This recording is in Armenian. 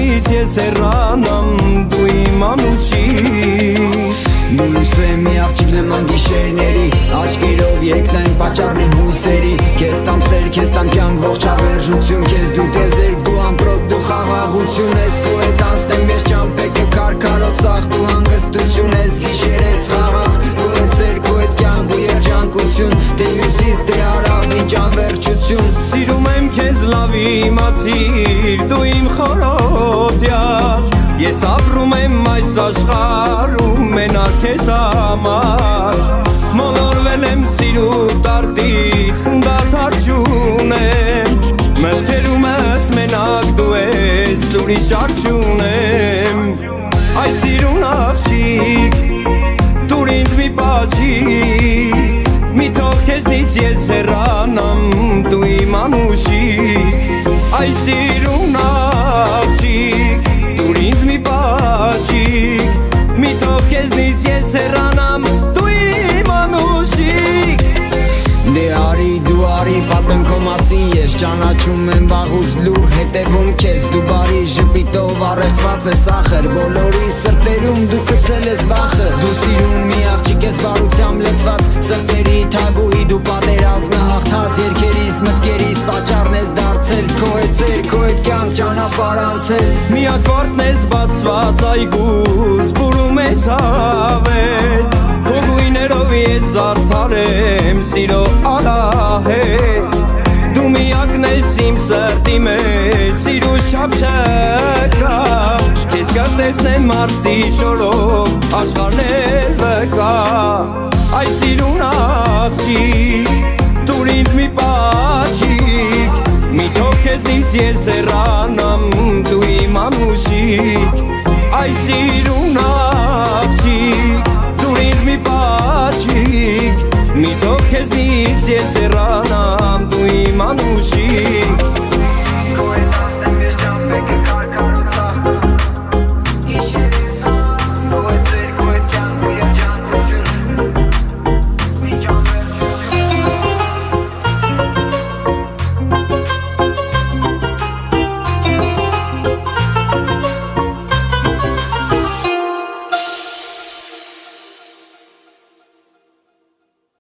քեզնից ես հեռանամ դու իմ անուշիկ Նույնս է մի աղջիկ նման գիշերների Աչկերով երկնային պատճառն իմ հույսերի Քեզ տամ սեր, քեզ տամ կյանք ողջ հավերժություն Քեզ դու տեզեր, դու ամպրոտ, դու խաղաղություն ես Քո հետ անցնեմ ես ճամպեքը քարքարոտ սաղ Դու հանգստություն ես, գիշեր ես խաղաղ Դու հետ սեր, քո հետ կյանք ու երջանկություն Դե հյուսիս, դե հարավ, ինչ անվերջություն Սիրում եմ քեզ լավ իմացիր դու իմ խորոտ յար Ես ապրում եմ այս աշխարհում մենակ քեզ համար Մոլորվել եմ սիրու տարտից խնդադար չունեմ Մտքերումս մենակ դու ես ուրիշ արժ չունեմ Այս սիրուն աղջիկ տուր ինձ մի պաչիկ Մի թող քեզնից ես հեռանամ դու իմ անուշիկ Այս սիրուն աղջիկ տուր ինձ մի պաչիկ Մի թող քեզնից ես հեռանամ դու իմ անուշիկ Դե արի դու արի պատմեմ քո մասին Ես ճանաչում եմ վաղուց լուր հետևում քեզ Դու բարի ժպիտով առեղծված ես ախր Բոլորի սրտերում դու գցել ես վախը Դու սիրում մի աղջիկ ես բարությամբ լեցված Սրտերի թագուհի դու պատերազմը հաղթած Երգերիս մտքերիս պատճառն ես դարձել Քո հետ սեր, քո հետ կյանք ճանապարհ անցել Մի ակորդ ես բացված այգուս բուրում ես հավետ Քո գույներով ես զարդար եմ սիրո ալահետ Դու միակն ես իմ սրտի մեջ սիրու շապշակա Քեզ կտեսնեմ Մարսի շորով աշխարհն էլ վկա Այս սիրուն աղջիկ տուր ինձ մի պաչիկ Մի թող քեզնից ես հեռանամ դու իմ անուշիկ Այս սիրուն աղջիկ տուր ինձ մի պաչիկ Մի թող քեզնից ես հեռանամ դու իմ անուշիկ